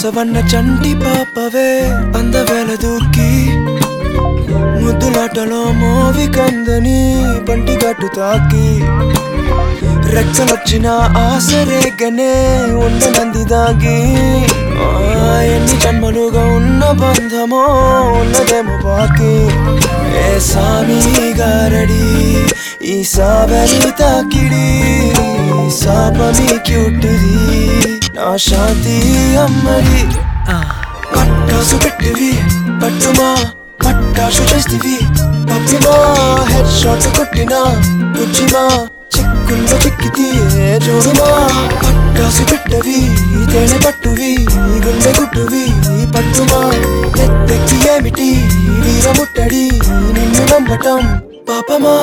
బసవన్న చంటి పాపవే అందవేళ దూకి ముద్దులాటలో మోవి కందని పంటి గట్టు తాకి రెక్కలొచ్చిన ఆసరేగనే ఉండనంది దాగి ఎన్ని జన్మలుగా ఉన్న బంధమో ఉన్నదేమో బాకి ఏ సామి గారడి ఈ సావరి తాకిడి సాపమి క్యూటిది నా శాంతి అమ్మడి పట్టాసు పెట్టివి పట్టుమా పట్టాసు చేస్తివి పప్పిమా హెడ్ షాట్ కొట్టినా బుజ్జిమా చిక్కుల్లో చిక్కితే చూడుమా పట్టాసు పెట్టవి తేనె పట్టువి గుండె గుట్టువి పట్టుమా ఎత్తెక్కి ఏమిటి వీరముట్టడి నిన్ను నమ్మటం పాపమా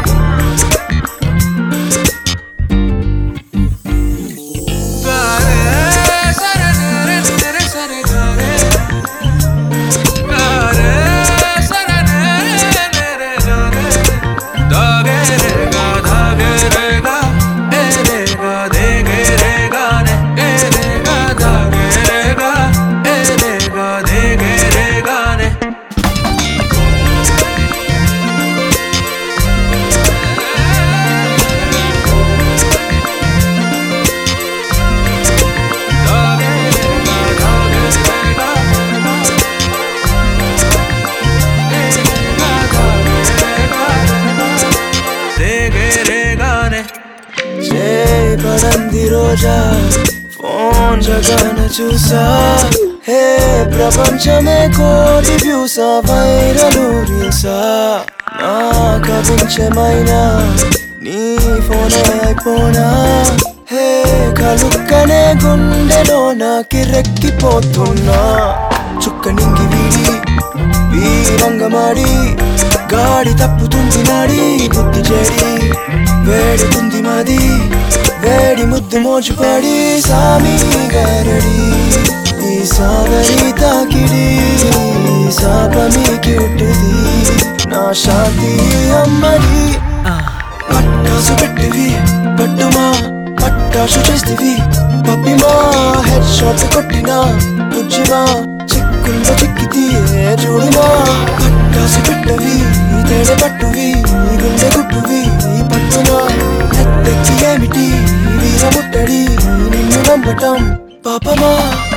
పడంది రోజా ఫోన్ జగన చూసా హే ప్రపంచమే కోటి వ్యూసా వైరలు రీల్సా నా కవించమైనా నీ ఫోనే అయిపోనా హే కలుక్కనే గుండెలో నాకిరెక్కిపోతున్నా చుక్క నింగి వీడి వీరంగమాడి గాడి తప్పుతుంది నాడి బుద్ధి చేడి వేడుతుంది మాది వేడి ముద్దు మోచుపడి సామి గారడి ఈ సాగరి తాకిడి సాపమి క్యూటిది నా శాంతి అమ్మడి పట్టాసు పెట్టివి పట్టుమా పట్టాసు చేస్తివి పప్పిమా హెడ్ షాట్ కొట్టినా బుజ్జిమా చిక్కుల్లో చిక్కితే చూడుమా పట్టాసు పెట్టవి తేనె పట్టువి గుండె గుట్టువి పట్టుమా ఎత్తెక్కి ఏమిటి వీరముట్టడి నిన్ను నమ్మటం పాపమా